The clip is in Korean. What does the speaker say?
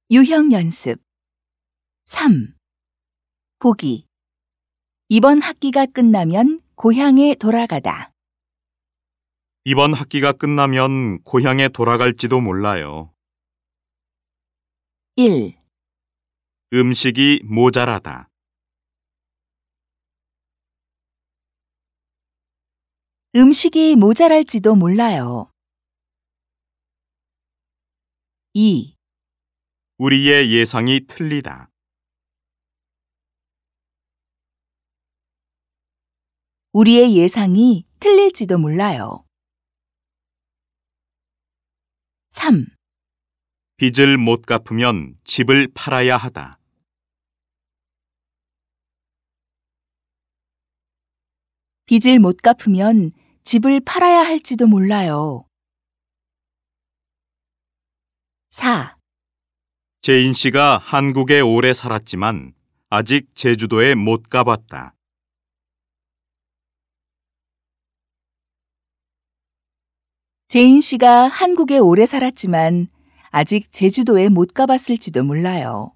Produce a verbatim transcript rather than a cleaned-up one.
유형 연습. 삼. 보기. 이번 학기가 끝나면 고향에 돌아가다. 이번 학기가 끝나면 고향에 돌아갈지도 몰라요. 일. 음식이 모자라다. 음식이 모자랄지도 몰라요. 이. 우리의 예상이 틀리다. 우리의 예상이 틀릴지도 몰라요. 삼. 빚을 못 갚으면 집을 팔아야 하다. 빚을 못 갚으면 집을 팔아야 할지도 몰라요. 사. 제인 씨가 한국에 오래 살았지만 아직 제주도에 못 가봤다. 제인 씨가 한국에 오래 살았지만 아직 제주도에 못 가봤을지도 몰라요.